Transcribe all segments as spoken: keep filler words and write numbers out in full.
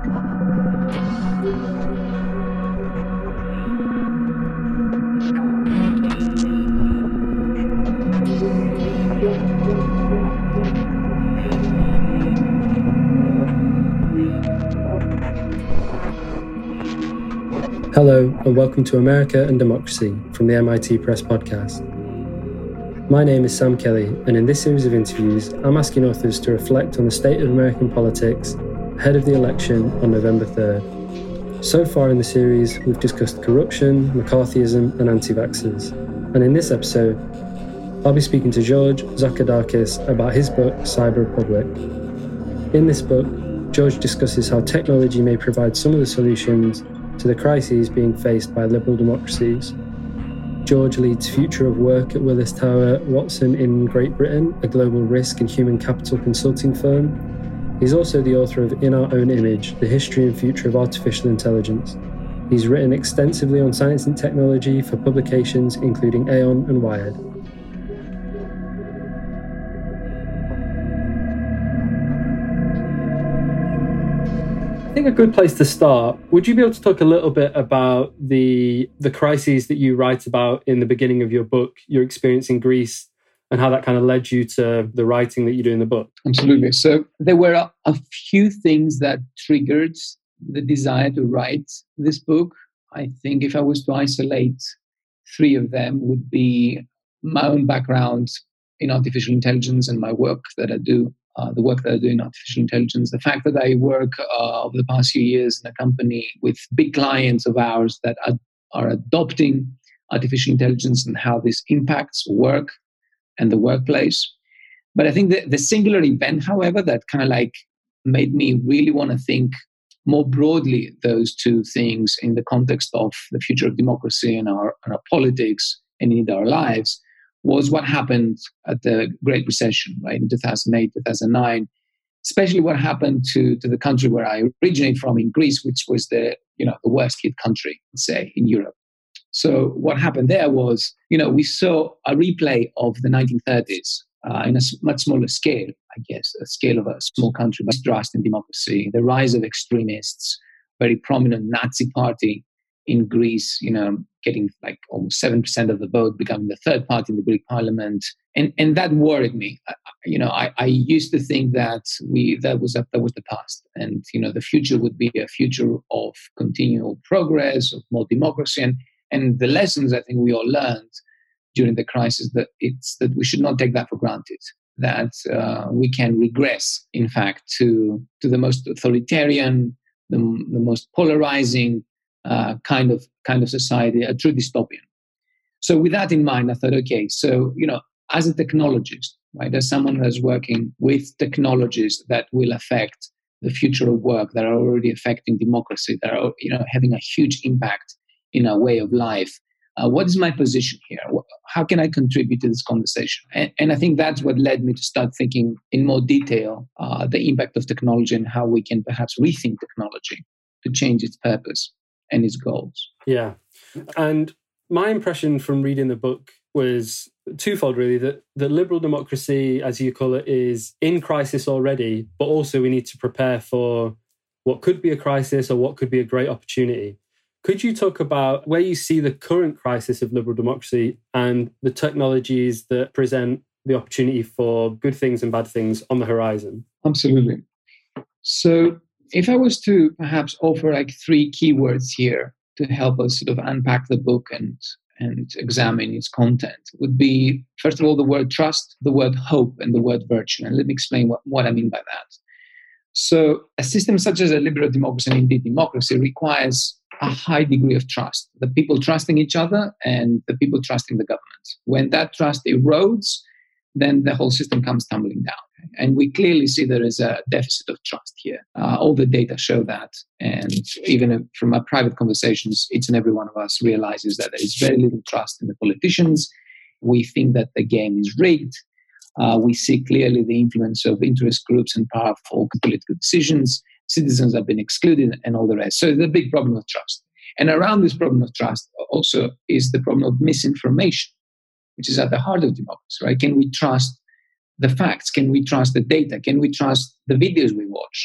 Hello, and welcome to America and Democracy from the M I T Press podcast. My name is Sam Kelly, and in this series of interviews, I'm asking authors to reflect on the state of American politics ahead of the election on November third. So far in the series, we've discussed corruption, McCarthyism, and anti-vaxxers. And in this episode, I'll be speaking to George Zachadakis about his book, Cyber Republic. In this book, George discusses how technology may provide some of the solutions to the crises being faced by liberal democracies. George leads Future of Work at Willis Tower Watson in Great Britain, a global risk and human capital consulting firm. He's also the author of In Our Own Image, The History and Future of Artificial Intelligence. He's written extensively on science and technology for publications including Aeon and Wired. I think a good place to start, would you be able to talk a little bit about the the crises that you write about in the beginning of your book, your experience in Greece, and how that kind of led you to the writing that you do in the book? Absolutely. So there were a, a few things that triggered the desire to write this book. I think if I was to isolate three of them, would be my own background in artificial intelligence and my work that I do. Uh, the work that I do in artificial intelligence, the fact that I work uh, over the past few years in a company with big clients of ours that are, are adopting artificial intelligence and how this impacts work and the workplace. But I think the, the singular event, however, that kind of like made me really want to think more broadly those two things in the context of the future of democracy and our, and our politics and in our lives was what happened at the Great Recession, right, in two thousand eight, two thousand nine, especially what happened to, to the country where I originate from in Greece, which was the, you know, the worst hit country, say, in Europe. So what happened there was, you know, we saw a replay of the nineteen thirties uh, in a much smaller scale, I guess, a scale of a small country, but trust in democracy, the rise of extremists, very prominent Nazi party in Greece, you know, getting like almost seven percent of the vote, becoming the third party in the Greek parliament. And and that worried me. I, you know, I, I used to think that we that was a, that was the past. And, you know, the future would be a future of continual progress, of more democracy. And, and the lessons I think we all learned during the crisis, that it's that we should not take that for granted, that uh, we can regress, in fact, to, to the most authoritarian, the, the most polarizing, Uh, kind of kind of society, a true dystopian. So with that in mind, I thought, okay, so, you know, as a technologist, right, as someone who's working with technologies that will affect the future of work, that are already affecting democracy, that are, you know, having a huge impact in our way of life, uh, what is my position here? How can I contribute to this conversation? And, and I think that's what led me to start thinking in more detail uh, the impact of technology and how we can perhaps rethink technology to change its purpose and his goals. Yeah. And my impression from reading the book was twofold, really, that, that liberal democracy, as you call it, is in crisis already, but also we need to prepare for what could be a crisis or what could be a great opportunity. Could you talk about where you see the current crisis of liberal democracy and the technologies that present the opportunity for good things and bad things on the horizon? Absolutely. So if I was to perhaps offer like three keywords here to help us sort of unpack the book and, and examine its content, would be, first of all, the word trust, the word hope, and the word virtue. And let me explain what, what I mean by that. So a system such as a liberal democracy, and indeed democracy, requires a high degree of trust, the people trusting each other and the people trusting the government. When that trust erodes, then the whole system comes tumbling down. And we clearly see there is a deficit of trust here. Uh, all the data show that. And even from our private conversations, each and every one of us realizes that there is very little trust in the politicians. We think that the game is rigged. Uh, we see clearly the influence of interest groups and powerful political decisions. Citizens have been excluded and all the rest. So there's a big problem of trust. And around this problem of trust also is the problem of misinformation, which is at the heart of democracy, right? Can we trust the facts? Can we trust the data? Can we trust the videos we watch?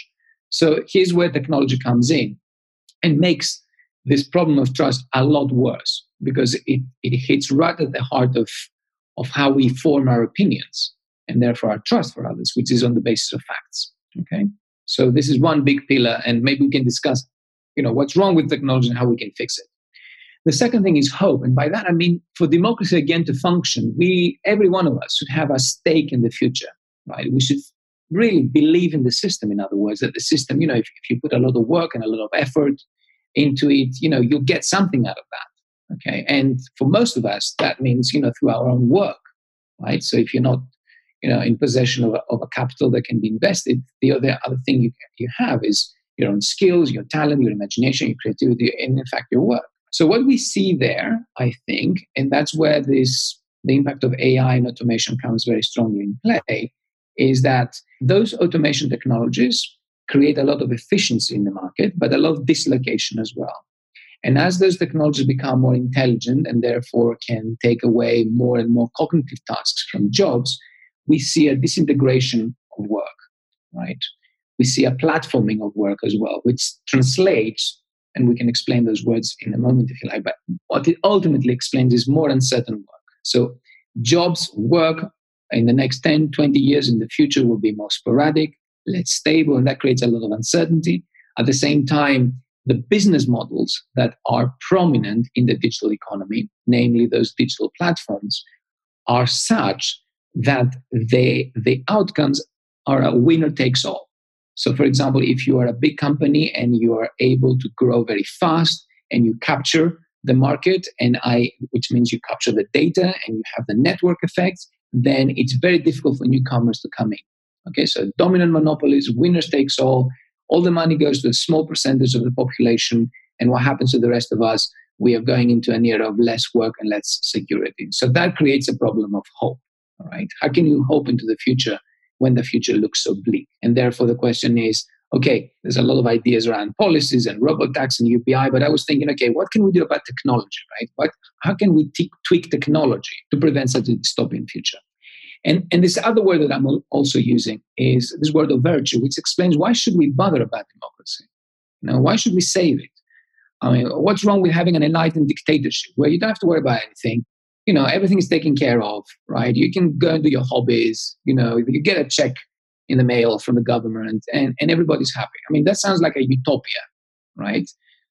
So here's where technology comes in and makes this problem of trust a lot worse, because it, it hits right at the heart of, of how we form our opinions and therefore our trust for others, which is on the basis of facts. Okay, so this is one big pillar, and maybe we can discuss, you know, what's wrong with technology and how we can fix it. The second thing is hope, and by that I mean for democracy again to function, we, every one of us, should have a stake in the future, right? We should really believe in the system. In other words, that the system, you know, if, if you put a lot of work and a lot of effort into it, you know, you'll get something out of that. Okay, and for most of us, that means, you know, through our own work, right? So if you're not, you know, in possession of a, of a capital that can be invested, the other other thing you you have is your own skills, your talent, your imagination, your creativity, and in fact your work. So what we see there, I think, and that's where this the impact of A I and automation comes very strongly in play, is that those automation technologies create a lot of efficiency in the market, but a lot of dislocation as well. And as those technologies become more intelligent and therefore can take away more and more cognitive tasks from jobs, we see a disintegration of work, right? We see a platforming of work as well, which translates, and we can explain those words in a moment if you like, but what it ultimately explains is more uncertain work. So jobs, work in the next ten, twenty years in the future will be more sporadic, less stable, and that creates a lot of uncertainty. At the same time, the business models that are prominent in the digital economy, namely those digital platforms, are such that they, the outcomes are a winner takes all. So, for example, if you are a big company and you are able to grow very fast and you capture the market, and I, which means you capture the data and you have the network effects, then it's very difficult for newcomers to come in. Okay, so dominant monopolies, winners takes all. All the money goes to a small percentage of the population, and what happens to the rest of us? We are going into an era of less work and less security. So that creates a problem of hope. All right, how can you hope into the future when the future looks so bleak? And therefore, the question is, okay, there's a lot of ideas around policies and robotax and U P I, but I was thinking, okay, what can we do about technology, right? What, how can we t- tweak technology to prevent such a dystopian future? And, and this other word that I'm also using is this word of virtue, which explains why should we bother about democracy? You know, why should we save it? I mean, what's wrong with having an enlightened dictatorship where you don't have to worry about anything? You know, everything is taken care of, right? You can go and do your hobbies. You know, you get a check in the mail from the government, and, and everybody's happy. I mean, that sounds like a utopia, right?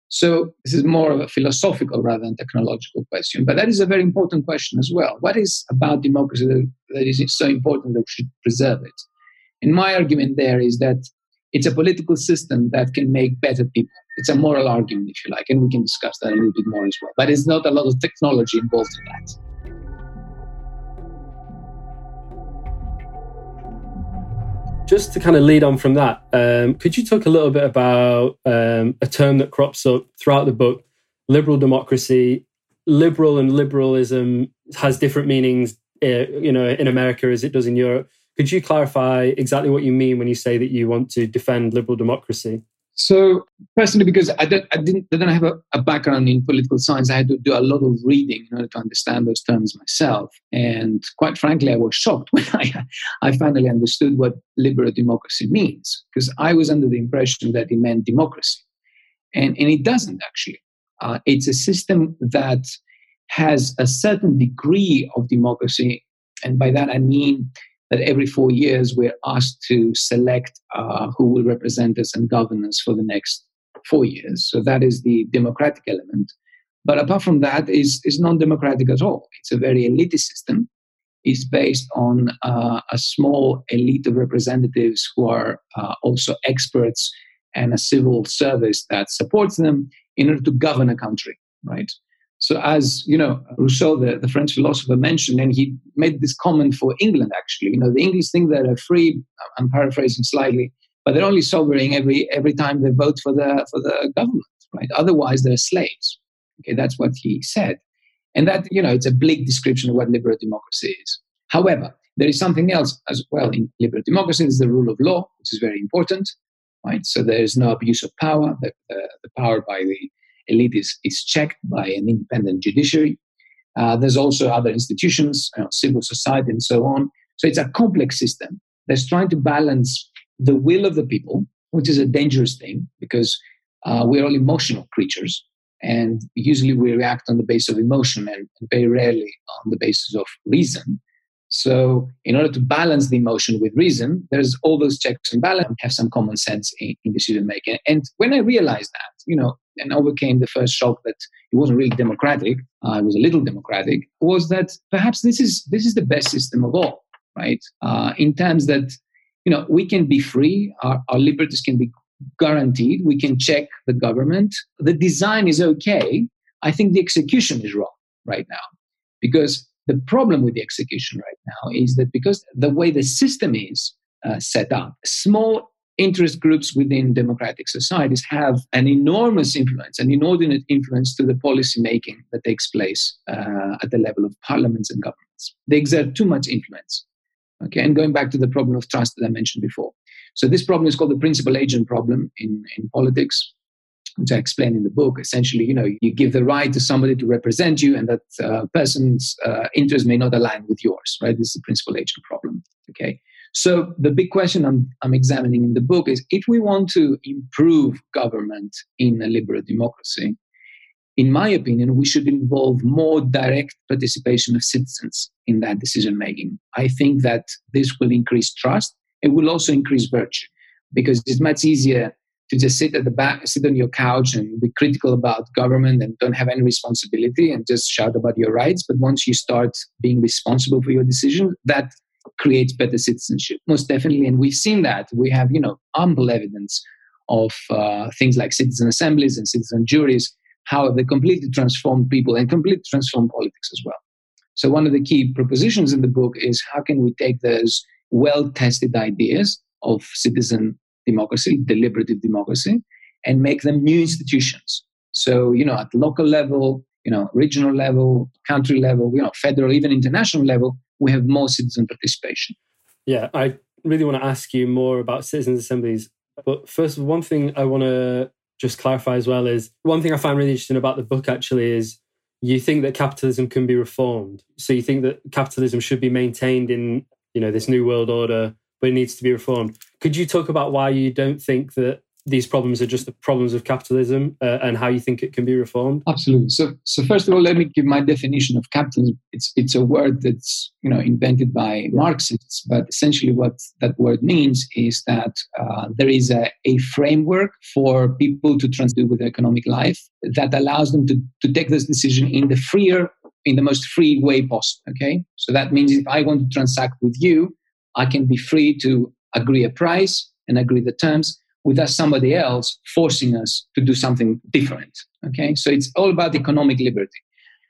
So this is more of a philosophical rather than technological question. But that is a very important question as well. What is about democracy that, that is so important that we should preserve it? And my argument there is that it's a political system that can make better people. It's a moral argument, if you like, and we can discuss that a little bit more as well. But there's not a lot of technology involved in that. Just to kind of lead on from that, um, could you talk a little bit about um, a term that crops up throughout the book, liberal democracy? Liberal and liberalism has different meanings, uh, you know, in America as it does in Europe. Could you clarify exactly what you mean when you say that you want to defend liberal democracy? So personally, because I don't, I didn't, I don't have a, a background in political science, I had to do a lot of reading in order to understand those terms myself. And quite frankly, I was shocked when I, I finally understood what liberal democracy means, because I was under the impression that it meant democracy, and and it doesn't actually. Uh, it's a system that has a certain degree of democracy, and by that I mean that every four years we're asked to select uh, who will represent us and govern us for the next four years. So that is the democratic element. But apart from that, is is non-democratic at all. It's a very elitist system. It's based on uh, a small elite of representatives who are uh, also experts and a civil service that supports them in order to govern a country, right? So as, you know, Rousseau, the, the French philosopher, mentioned, and he made this comment for England, actually, you know, the English think that they're free, I'm paraphrasing slightly, but they're only sovereign every every time they vote for the for the government, right? Otherwise, they're slaves. Okay, that's what he said. And that, you know, it's a bleak description of what liberal democracy is. However, there is something else as well in liberal democracy. There's the rule of law, which is very important, right? So there is no abuse of power. The, the, the power by the elite is, is checked by an independent judiciary. Uh, there's also other institutions, you know, civil society, and so on. So it's a complex system that's trying to balance the will of the people which is a dangerous thing because uh, we're all emotional creatures. And usually we react on the basis of emotion and very rarely on the basis of reason. So in order to balance the emotion with reason, there's all those checks and balances, have some common sense in, in decision making. And when I realized that, you know, and overcame the first shock that it wasn't really democratic, uh, it was a little democratic, was that perhaps this is this is the best system of all, right? Uh, in terms that, you know, we can be free, our, our liberties can be guaranteed, we can check the government. The design is okay. I think the execution is wrong right now. Because the problem with the execution right now is that because the way the system is uh, set up, small interest groups within democratic societies have an enormous influence, an inordinate influence to the policy making that takes place uh, at the level of parliaments and governments. They exert too much influence. Okay, and going back to the problem of trust that I mentioned before. So this problem is called the principal agent problem in, in politics, which I explain in the book. Essentially, you know, you give the right to somebody to represent you, and that uh, person's uh, interest may not align with yours, right? This is the principal agent problem. Okay. So the big question I'm, I'm examining in the book is, if we want to improve government in a liberal democracy, in my opinion, we should involve more direct participation of citizens in that decision making. I think that this will increase trust. It will also increase virtue, because it's much easier to just sit at the back, sit on your couch and be critical about government and don't have any responsibility and just shout about your rights. But once you start being responsible for your decision, that creates better citizenship, most definitely. And we've seen that. We have, you know, ample evidence of uh, things like citizen assemblies and citizen juries, how they completely transform people and completely transform politics as well. So one of the key propositions in the book is, how can we take those well-tested ideas of citizen democracy, deliberative democracy, and make them new institutions. So, you know, at local level, you know, regional level, country level, you know, federal, even international level, we have more citizen participation. Yeah, I really want to ask you more about citizens' assemblies. But first, one thing I want to just clarify as well is, one thing I found really interesting about the book actually is you think that capitalism can be reformed. So you think that capitalism should be maintained in, you know, this new world order, but it needs to be reformed. Could you talk about why you don't think that these problems are just the problems of capitalism uh, and how you think it can be reformed? Absolutely. So, so first of all, let me give my definition of capitalism. It's it's a word that's, you know, invented by Marxists, but essentially what that word means is that uh, there is a, a framework for people to transact with their economic life that allows them to, to take this decision in the freer, in the most free way possible. Okay, so that means if I want to transact with you, I can be free to agree a price and agree the terms without somebody else forcing us to do something different. Okay, so it's all about economic liberty.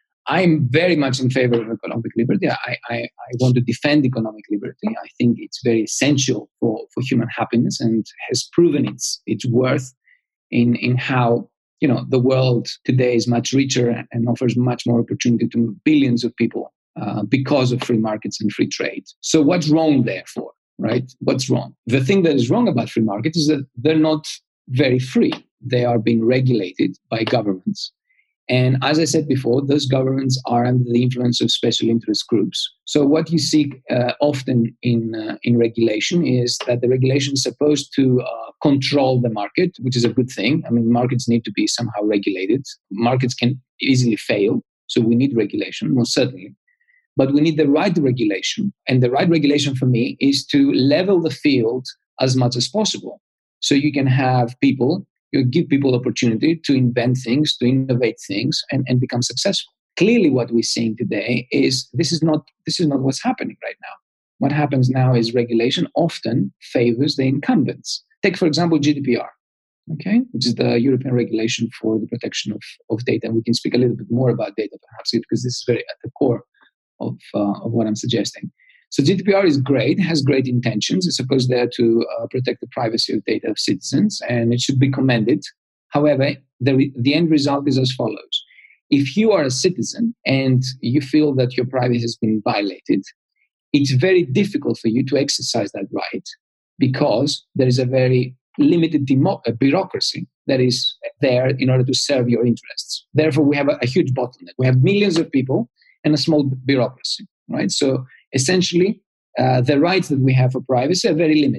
I'm very much in favor of economic liberty. I, I, I want to defend economic liberty. I think it's very essential for, for human happiness and has proven its its worth in, in how, you know, the world today is much richer and offers much more opportunity to billions of people uh, because of free markets and free trade. So what's wrong therefore? Right? What's wrong? The thing that is wrong about free markets is that they're not very free. They are being regulated by governments. And as I said before, those governments are under the influence of special interest groups. So what you see uh, often in uh, in regulation is that the regulation is supposed to uh, control the market, which is a good thing. I mean, markets need to be somehow regulated. Markets can easily fail. So we need regulation, most certainly. But we need the right regulation. And the right regulation for me is to level the field as much as possible. So you can have people, you give people opportunity to invent things, to innovate things, and, and become successful. Clearly what we're seeing today is this is not this is not what's happening right now. What happens now is regulation often favors the incumbents. Take, for example, G D P R, okay, which is the European regulation for the protection of, of data. And we can speak a little bit more about data perhaps, because this is very at the core Of, uh, of what I'm suggesting. So G D P R is great, has great intentions. It's supposed there to uh, protect the privacy of data of citizens, and it should be commended. However, the, re- the end result is as follows. If you are a citizen and you feel that your privacy has been violated, it's very difficult for you to exercise that right, because there is a very limited demo- a bureaucracy that is there in order to serve your interests. Therefore, we have a, a huge bottleneck. We have millions of people and a small bureaucracy, right? So essentially, uh, the rights that we have for privacy are very limited.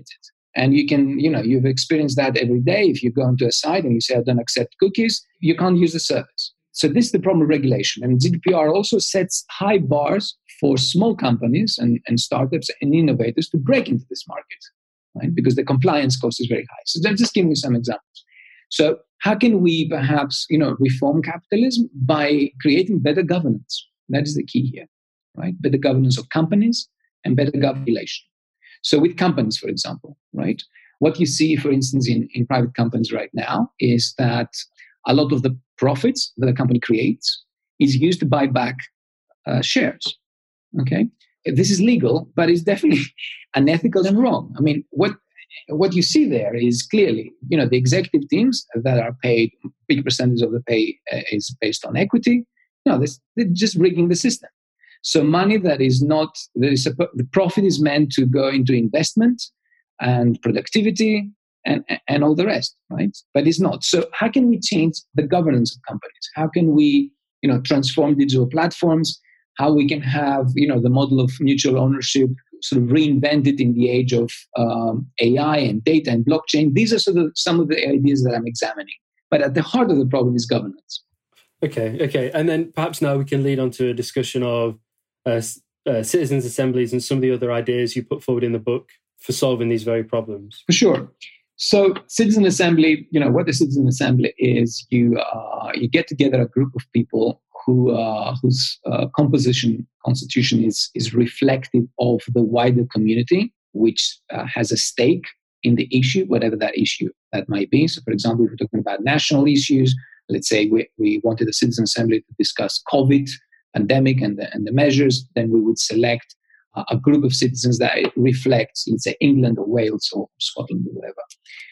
And you can, you know, you've experienced that every day. If you go into a site and you say, I don't accept cookies, you can't use the service. So this is the problem with regulation. And G D P R also sets high bars for small companies and, and startups and innovators to break into this market, right? Because the compliance cost is very high. So I'm just giving you some examples. So how can we perhaps, you know, reform capitalism? By creating better governance. That is the key here, right? Better governance of companies and better regulation. So with companies, for example, right? What you see, for instance, in, in private companies right now is that a lot of the profits that a company creates is used to buy back uh, shares, okay? This is legal, but it's definitely unethical and wrong. I mean, what what you see there is clearly, you know, the executive teams that are paid, big percentage of the pay uh, is based on equity. No, this, they're just rigging the system. So money that is not, that is the profit is meant to go into investment and productivity and, and all the rest, right? But it's not. So how can we change the governance of companies? How can we, you know, transform digital platforms? How we can have, you know, the model of mutual ownership sort of reinvented in the age of um, A I and data and blockchain. These are sort of some of the ideas that I'm examining. But at the heart of the problem is governance. Okay, okay. And then perhaps now we can lead on to a discussion of uh, uh, citizens' assemblies and some of the other ideas you put forward in the book for solving these very problems. For sure. So citizen assembly, you know, what the citizen assembly is, you uh, you get together a group of people who uh, whose uh, composition, constitution is, is reflective of the wider community, which uh, has a stake in the issue, whatever that issue that might be. So for example, if we're talking about national issues, let's say we, we wanted the citizen assembly to discuss COVID pandemic and the, and the measures, then we would select uh, a group of citizens that reflects, let's say, England or Wales or Scotland or whatever.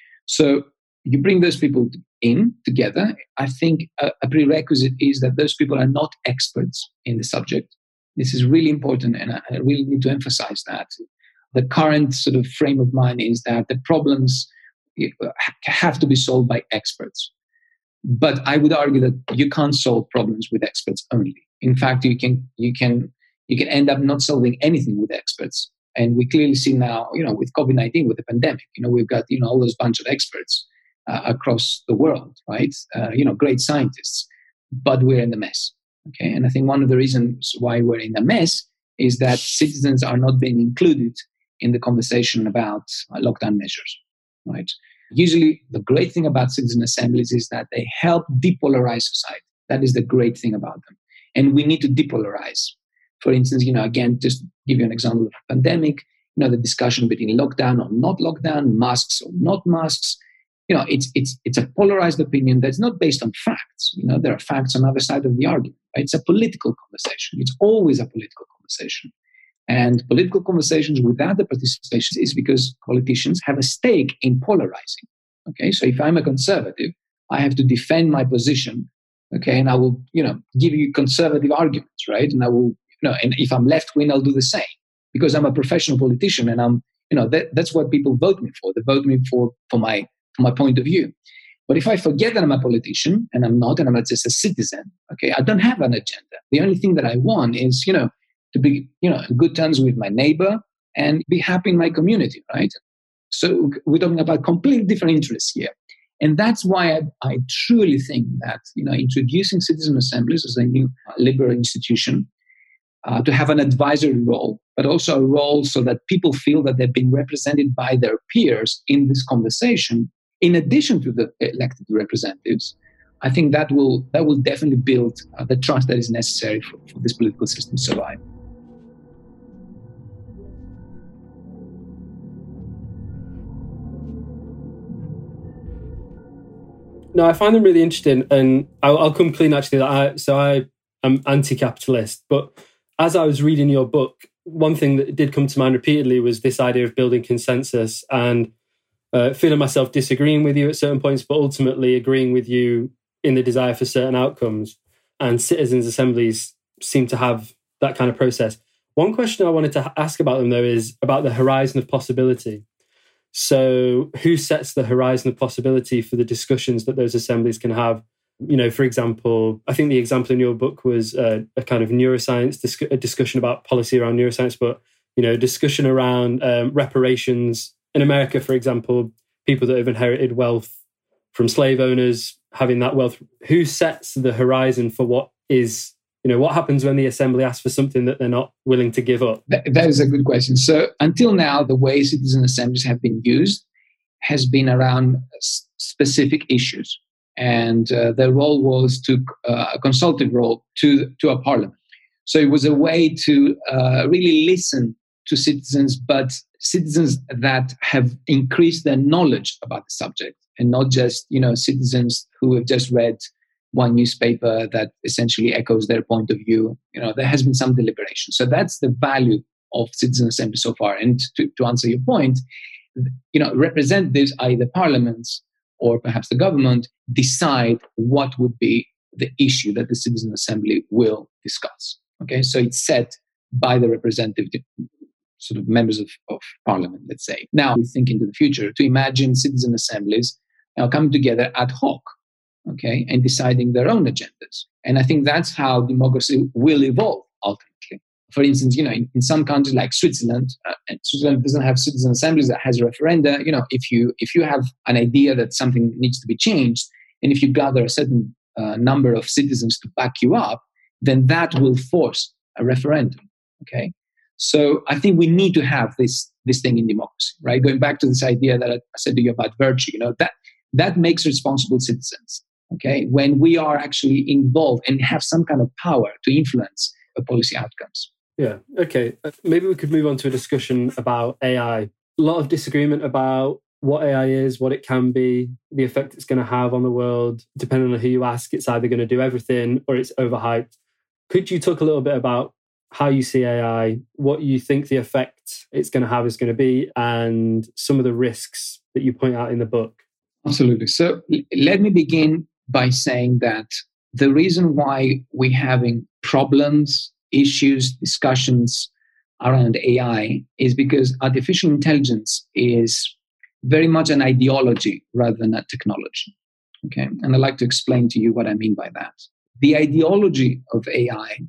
So you bring those people in together. I think a, a prerequisite is that those people are not experts in the subject. This is really important, and I, I really need to emphasize that. The current sort of frame of mind is that the problems have to be solved by experts. But I would argue that you can't solve problems with experts only. In fact, you can you can you can end up not solving anything with experts. And we clearly see now, you know, with COVID nineteen, with the pandemic, you know, we've got, you know, all those bunch of experts uh, across the world, right? Uh, you know, great scientists, but we're in the mess. Okay, and I think one of the reasons why we're in a mess is that citizens are not being included in the conversation about uh, lockdown measures, right? Usually, the great thing about citizen assemblies is that they help depolarize society. That is the great thing about them. And we need to depolarize. For instance, you know, again, just give you an example of a pandemic, you know, the discussion between lockdown or not lockdown, masks or not masks. You know, it's it's it's a polarized opinion that's not based on facts. You know, there are facts on the other side of the argument. Right? It's a political conversation. It's always a political conversation. And political conversations without the participation is because politicians have a stake in polarizing. Okay, so if I'm a conservative, I have to defend my position. Okay, and I will, you know, give you conservative arguments, right? And I will, you know, and if I'm left wing, I'll do the same because I'm a professional politician, and I'm, you know, that, that's what people vote me for. They vote me for for my for my point of view. But if I forget that I'm a politician and I'm not, and I'm just a citizen, okay, I don't have an agenda. The only thing that I want is, you know, to be, you know, in good terms with my neighbor and be happy in my community, right? So we're talking about completely different interests here. And that's why I, I truly think that, you know, introducing citizen assemblies as a new liberal institution uh, to have an advisory role, but also a role so that people feel that they've been represented by their peers in this conversation, in addition to the elected representatives, I think that will that will definitely build uh, the trust that is necessary for, for this political system to survive. No, I find them really interesting, and I'll, I'll come clean actually. That I, so I am anti-capitalist, but as I was reading your book, one thing that did come to mind repeatedly was this idea of building consensus and uh, feeling myself disagreeing with you at certain points, but ultimately agreeing with you in the desire for certain outcomes. And citizens' assemblies seem to have that kind of process. One question I wanted to ask about them, though, is about the horizon of possibility. So who sets the horizon of possibility for the discussions that those assemblies can have? You know, for example, I think the example in your book was uh, a kind of neuroscience, dis- a discussion about policy around neuroscience, but, you know, discussion around um, reparations in America, for example, people that have inherited wealth from slave owners, having that wealth, who sets the horizon for what is, you know, what happens when the assembly asks for something that they're not willing to give up? That, that is a good question. So until now, the way citizen assemblies have been used has been around s- specific issues. And uh, their role was to uh, a consultative role to, to a parliament. So it was a way to uh, really listen to citizens, but citizens that have increased their knowledge about the subject, and not just, you know, citizens who have just read one newspaper that essentially echoes their point of view. You know, there has been some deliberation. So that's the value of citizen assembly so far. And to, to answer your point, you know, representatives, either parliaments or perhaps the government, decide what would be the issue that the citizen assembly will discuss. Okay, so it's set by the representative sort of members of, of parliament, let's say. Now we think into the future to imagine citizen assemblies now coming together ad hoc, okay, and deciding their own agendas. And I think that's how democracy will evolve ultimately. For instance, you know, in, in some countries like Switzerland, uh, and Switzerland doesn't have citizen assemblies, that has a referenda. You know, if you if you have an idea that something needs to be changed, and if you gather a certain uh, number of citizens to back you up, then that will force a referendum. Okay, so I think we need to have this this thing in democracy, right? Going back to this idea that I said to you about virtue, you know, that that makes responsible citizens. Okay, when we are actually involved and have some kind of power to influence the policy outcomes. Yeah. Okay. Maybe we could move on to a discussion about A I. A lot of disagreement about what A I is, what it can be, the effect it's going to have on the world. Depending on who you ask, it's either going to do everything or it's overhyped. Could you talk a little bit about how you see A I, what you think the effect it's going to have is going to be, and some of the risks that you point out in the book? Absolutely. So let me begin by saying that the reason why we're having problems, issues, discussions around A I is because artificial intelligence is very much an ideology rather than a technology. Okay, and I'd like to explain to you what I mean by that. The ideology of A I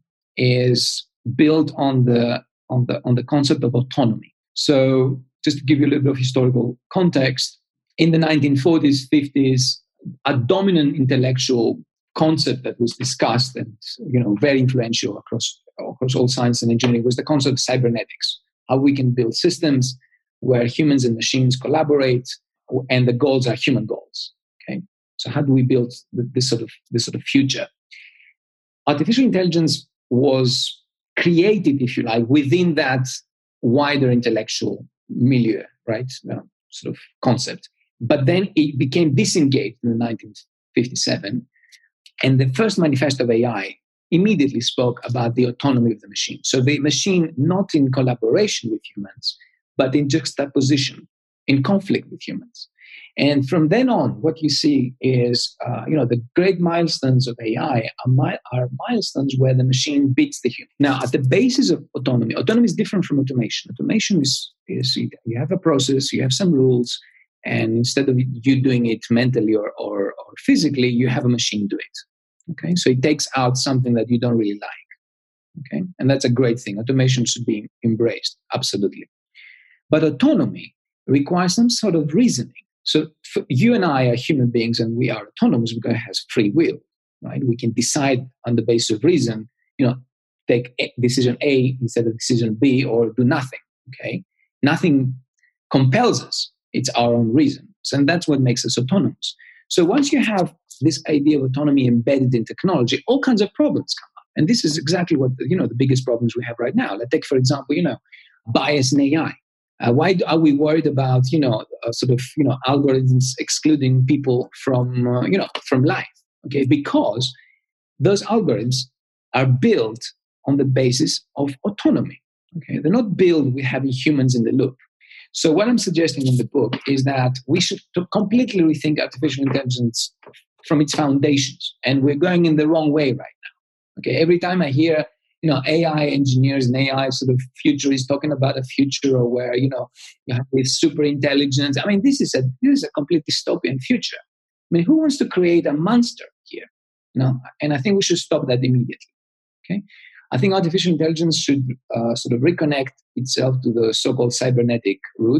is built on the on the on the concept of autonomy. So, just to give you a little bit of historical context, in the nineteen forties, fifties, a dominant intellectual concept that was discussed and, you know, very influential across across all science and engineering was the concept of cybernetics. How we can build systems where humans and machines collaborate, and the goals are human goals. Okay, so how do we build this sort of this sort of future? Artificial intelligence was created, if you like, within that wider intellectual milieu, right? Uh, sort of concept. But then it became disengaged in nineteen fifty-seven. And the first manifesto of A I immediately spoke about the autonomy of the machine. So the machine, not in collaboration with humans, but in juxtaposition, in conflict with humans. And from then on, what you see is, uh, you know, the great milestones of A I are, mi- are milestones where the machine beats the human. Now, at the basis of autonomy, autonomy is different from automation. Automation is, is you have a process, you have some rules, and instead of you doing it mentally or, or, or physically, you have a machine do it. Okay, so it takes out something that you don't really like. Okay, and that's a great thing. Automation should be embraced, absolutely. But autonomy requires some sort of reasoning. So you and I are human beings, and we are autonomous because it has free will, right? We can decide on the basis of reason, you know, take decision A instead of decision B, or do nothing. Okay, nothing compels us. It's our own reasons, and that's what makes us autonomous. So once you have this idea of autonomy embedded in technology, all kinds of problems come up. And this is exactly what, you know, the biggest problems we have right now. Let's take, for example, you know, bias in A I. Uh, why are we worried about, you know, uh, sort of, you know, algorithms excluding people from, uh, you know, from life? Okay, because those algorithms are built on the basis of autonomy. Okay, they're not built with having humans in the loop. So what I'm suggesting in the book is that we should completely rethink artificial intelligence from its foundations, and we're going in the wrong way right now. Okay, every time I hear, you know, A I engineers and A I sort of futurists talking about a future where, you know, you have this super intelligence. I mean, this is a this is a complete dystopian future. I mean, who wants to create a monster here? You know, and I think we should stop that immediately. Okay, I think artificial intelligence should uh, sort of reconnect itself to the so-called cybernetic roots.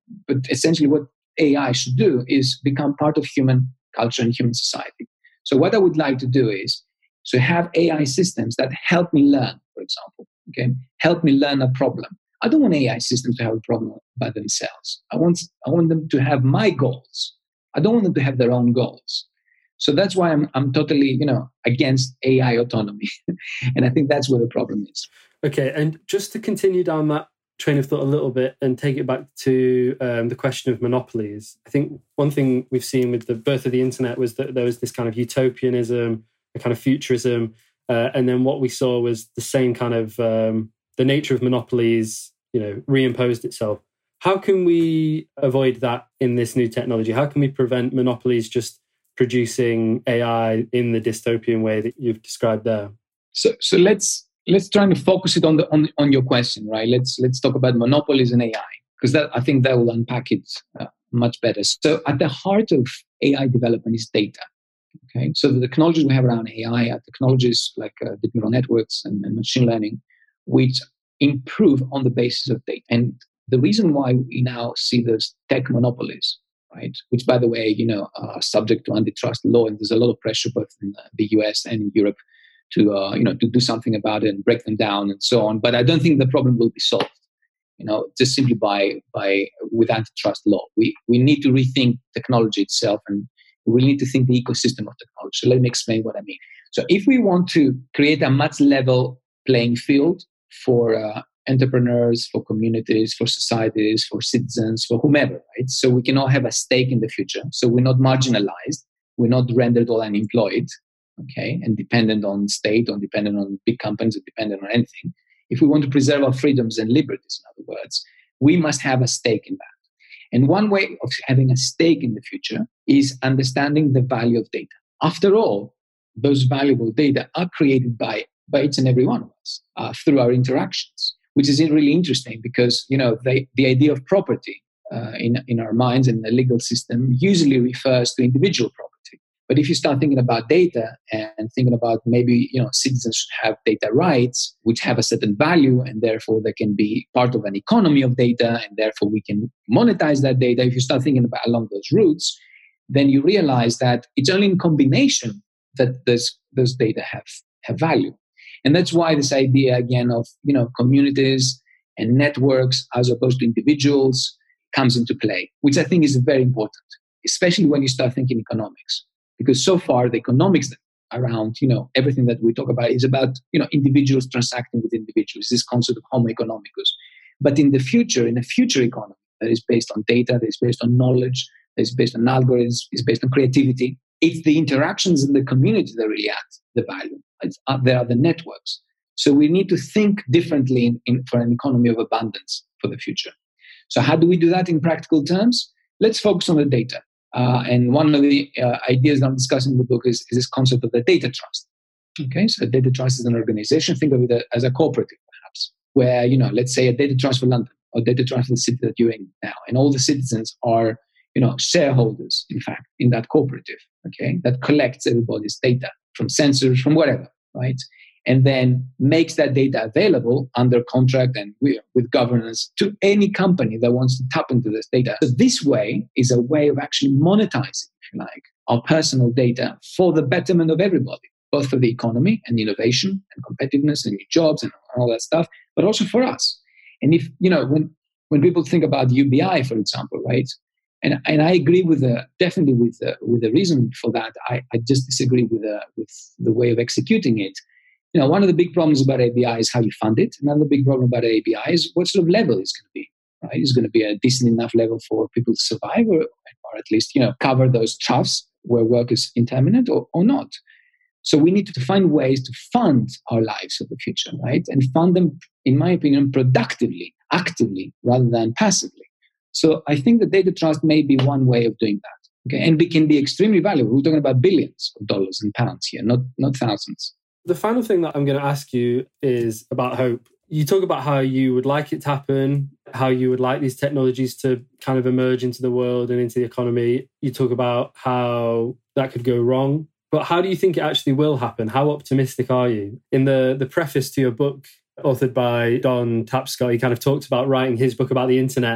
but essentially what A I should do is become part of human culture and human society. So what I would like to do is to have A I systems that help me learn, for example, okay, help me learn a problem. I don't want A I systems to have a problem by themselves. I want, I want them to have my goals. I don't want them to have their own goals. So that's why I'm, I'm totally, you know, against A I autonomy. And I think that's where the problem is. Okay. And just to continue down that train of thought a little bit and take it back to um, the question of monopolies. I think one thing we've seen with the birth of the internet was that there was this kind of utopianism, a kind of futurism. Uh, and then what we saw was the same kind of, um, the nature of monopolies, you know, reimposed itself. How can we avoid that in this new technology? How can we prevent monopolies just producing A I in the dystopian way that you've described there? So, so let's let's try to focus it on the on, on your question, right? Let's let's talk about monopolies and A I, because that I think that will unpack it uh, much better. So, at the heart of A I development is data. Okay, so the technologies we have around A I are technologies like uh, deep neural networks and, and machine learning, which improve on the basis of data. And the reason why we now see those tech monopolies, right, which, by the way, you know, are subject to antitrust law, and there's a lot of pressure both in the U S and in Europe to, uh, you know, to do something about it and break them down and so on. But I don't think the problem will be solved, you know, just simply by by with antitrust law. We we need to rethink technology itself, and we need to think the ecosystem of technology. So let me explain what I mean. So if we want to create a much level playing field for uh, entrepreneurs, for communities, for societies, for citizens, for whomever, right? So we can all have a stake in the future. So we're not marginalized. We're not rendered all unemployed, okay, and dependent on state or dependent on big companies or dependent on anything. If we want to preserve our freedoms and liberties, in other words, we must have a stake in that. And one way of having a stake in the future is understanding the value of data. After all, those valuable data are created by, by each and every one of us uh, through our interactions, which is really interesting because, you know, they, the idea of property uh, in, in our minds and the legal system usually refers to individual property. But if you start thinking about data and thinking about maybe, you know, citizens should have data rights, which have a certain value, and therefore they can be part of an economy of data, and therefore we can monetize that data. If you start thinking about along those routes, then you realize that it's only in combination that those, those data have, have value. And that's why this idea, again, of, you know, communities and networks as opposed to individuals comes into play, which I think is very important, especially when you start thinking economics. Because so far, the economics around, you know, everything that we talk about is about, you know, individuals transacting with individuals, this concept of homo economicus. But in the future, in a future economy that is based on data, that is based on knowledge, that is based on algorithms, is based on creativity, it's the interactions in the community that really add the value. It's, uh, there are the networks. So we need to think differently in, in, for an economy of abundance for the future. So how do we do that in practical terms? Let's focus on the data. Uh, and one of the uh, ideas that I'm discussing in the book is, is this concept of the data trust. Okay, so data trust is an organization. Think of it as a cooperative, perhaps, where, you know, let's say a data trust for London or data trust for the city that you're in now, and all the citizens are, you know, shareholders, in fact, in that cooperative. Okay, that collects everybody's data from sensors, from whatever, right? And then makes that data available under contract and with governance to any company that wants to tap into this data. So this way is a way of actually monetizing, if you like, our personal data for the betterment of everybody, both for the economy and innovation and competitiveness and new jobs and all that stuff, but also for us. And if, you know, when, when people think about U B I, for example, right? And, and I agree with the, definitely with the, with the reason for that. I, I just disagree with the, with the way of executing it. You know, one of the big problems about A B I is how you fund it. Another big problem about A B I is what sort of level it's going to be. Right? It's going to be a decent enough level for people to survive, or, or at least, you know, cover those troughs where work is intermittent, or, or not. So we need to find ways to fund our lives for the future, right? And fund them, in my opinion, productively, actively, rather than passively. So I think the data trust may be one way of doing that. Okay, and it can be extremely valuable. We're talking about billions of dollars and pounds here, not not thousands. The final thing that I'm going to ask you is about hope. You talk about how you would like it to happen, how you would like these technologies to kind of emerge into the world and into the economy. You talk about how that could go wrong. But how do you think it actually will happen? How optimistic are you? In the, the preface to your book, authored by Don Tapscott, he kind of talked about writing his book about the internet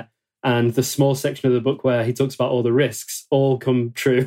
and the small section of the book where he talks about all the risks all come true.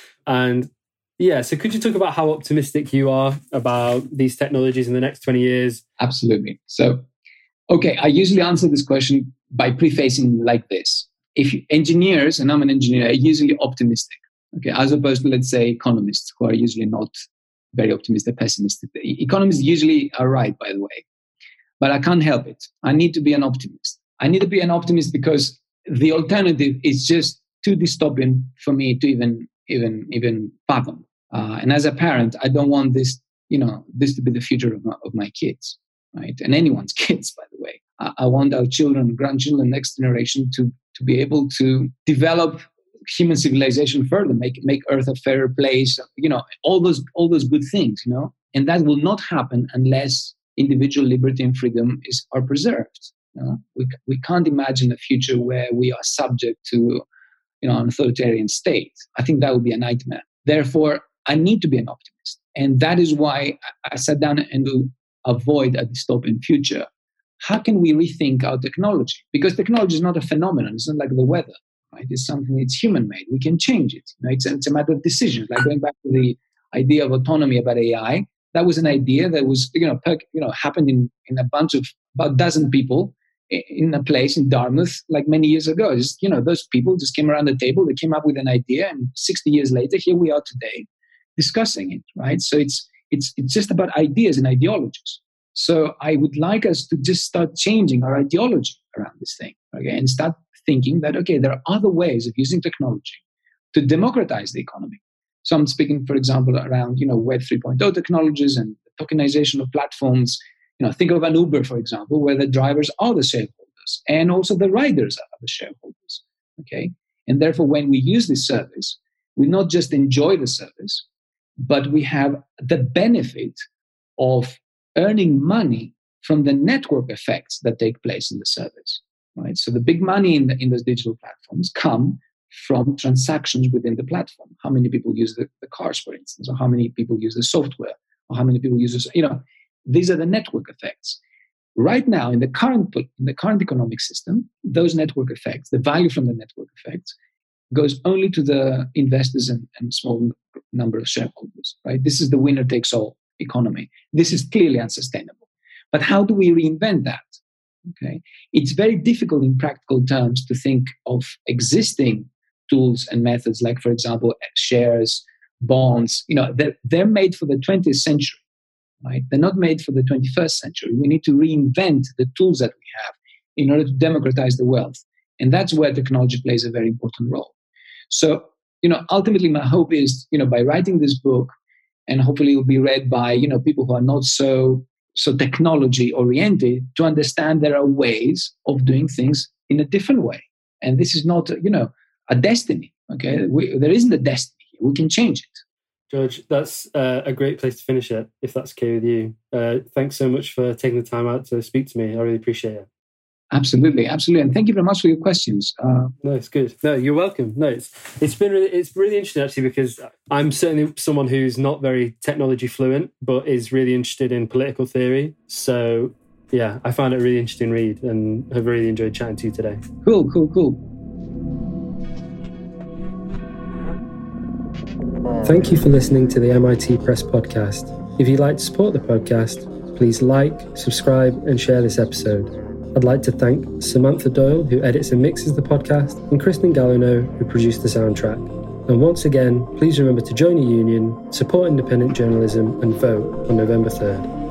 And yeah, so could you talk about how optimistic you are about these technologies in the next twenty years? Absolutely. So, okay, I usually answer this question by prefacing like this. If you, engineers, and I'm an engineer, are usually optimistic, okay, as opposed to, let's say, economists who are usually not very optimistic, pessimistic. Economists usually are right, by the way, but I can't help it. I need to be an optimist. I need to be an optimist because the alternative is just too dystopian for me to even even even fathom. Uh, and as a parent, I don't want this, you know, this to be the future of my, of my kids, right? And anyone's kids, by the way. I, I want our children, grandchildren, next generation to to be able to develop human civilization further, make make Earth a fairer place, you know, all those all those good things, you know. And that will not happen unless individual liberty and freedom is are preserved. You know? We we can't imagine a future where we are subject to, you know, an authoritarian state. I think that would be a nightmare. Therefore, I need to be an optimist. And that is why I sat down and to avoid a dystopian future. How can we rethink our technology? Because technology is not a phenomenon. It's not like the weather, right? It's something that's human-made. We can change it. You know, it's, it's a matter of decisions. Like going back to the idea of autonomy about A I, that was an idea that was, you know, per, you know, happened in, in a bunch of about a dozen people in a place in Dartmouth like many years ago. Just, you know, those people just came around the table, they came up with an idea, and sixty years later, here we are today discussing it, right? So it's it's it's just about ideas and ideologies. So I would like us to just start changing our ideology around this thing, okay, and start thinking that, okay, there are other ways of using technology to democratize the economy. So I'm speaking, for example, around, you know, Web three point oh technologies and tokenization of platforms. You know, think of an Uber, for example, where the drivers are the shareholders and also the riders are the shareholders, okay? And therefore, when we use this service, we not just enjoy the service, but we have the benefit of earning money from the network effects that take place in the service, right? So the big money in, the, in those digital platforms come from transactions within the platform. How many people use the, the cars, for instance, or how many people use the software, or how many people use this, you know, these are the network effects. Right now, in the current in the current economic system, those network effects, the value from the network effects, goes only to the investors and, and small number of shareholders, right? This is the winner-takes-all economy. This is clearly unsustainable. But how do we reinvent that? Okay, it's very difficult in practical terms to think of existing tools and methods like, for example, shares, bonds. You know, they're, they're made for the twentieth century. Right? They're not made for the twenty-first century. We need to reinvent the tools that we have in order to democratize the wealth. And that's where technology plays a very important role. So, you know, ultimately my hope is, you know, by writing this book, and hopefully it will be read by, you know, people who are not so, so technology oriented, to understand there are ways of doing things in a different way. And this is not, you know, a destiny. Okay. We, there isn't a destiny. We can change it. George, that's uh, a great place to finish it, if that's okay with you. Uh, thanks so much for taking the time out to speak to me. I really appreciate it. Absolutely, absolutely, and thank you very much for your questions. Uh, no, it's good. No, you're welcome. No, it's it's been really, it's really interesting actually, because I'm certainly someone who's not very technology fluent, but is really interested in political theory. So yeah, I found it a really interesting read, and have really enjoyed chatting to you today. Cool, cool, cool. Thank you for listening to the M I T Press podcast. If you'd like to support the podcast, please like, subscribe, and share this episode. I'd like to thank Samantha Doyle, who edits and mixes the podcast, and Kristen Gallino, who produced the soundtrack. And once again, please remember to join a union, support independent journalism, and vote on November third.